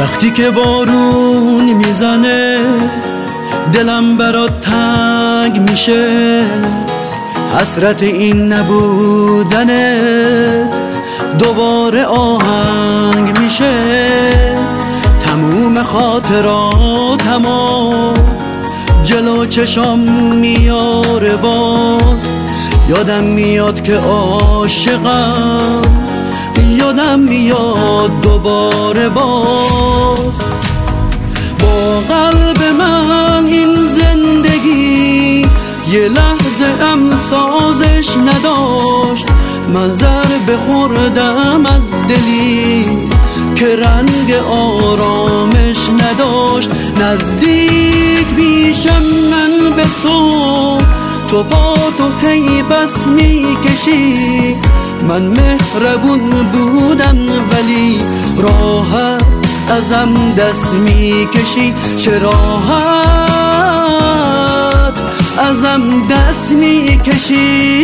وقتی که بارون میزنه دلم برات تنگ میشه، حسرت این نبودنت دوباره آهنگ میشه. تموم خاطراتمو جلو چشام میاره باز، یادم میاد که عاشقم، یادم میاد دوباره باز. با قلب من این زندگی یه لحظه ام سازش نداشت، من ضربه خوردم از دلی که رنگ آرامش نداشت. نزدیک بیشم من به تو پا تو هی بس میکشی. من مهربون بودم ولی راحت ازم دست میکشی. چه راحت ازم دست میکشی.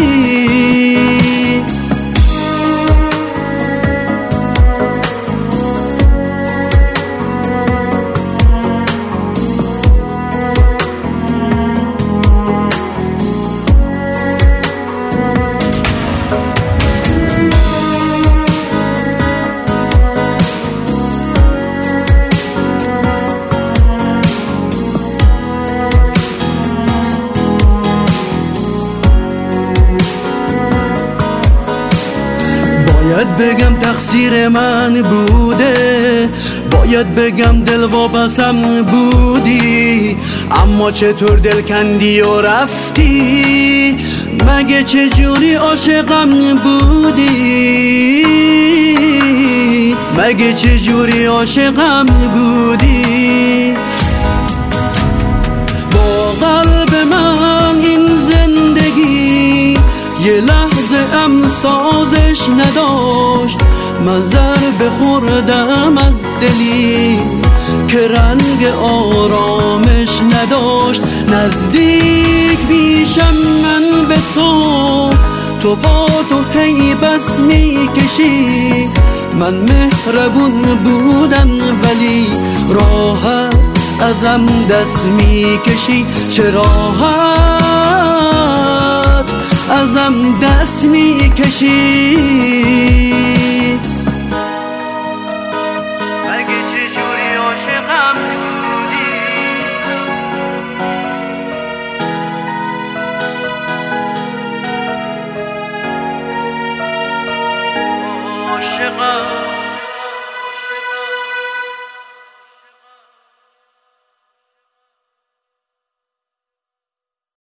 باید بگم تقصیر من بوده، باید بگم دل واپسم بودی، اما چطور دل کندی و رفتی؟ مگه چجوری عاشقم بودی؟ مگه چجوری عاشقم بودی؟ با قلب من این زندگی یه لحظه ام سازش نداشت، من ضربه خوردم از دلی که رنگ آرامش نداشت. نزدیک بیشم من به تو پا تو هی بس میکشی. من مهربون بودم ولی راحت ازم دست میکشی. چه راحت ازم دست میکشی. مگه چجوری عاشقم بودی؟ عاشقم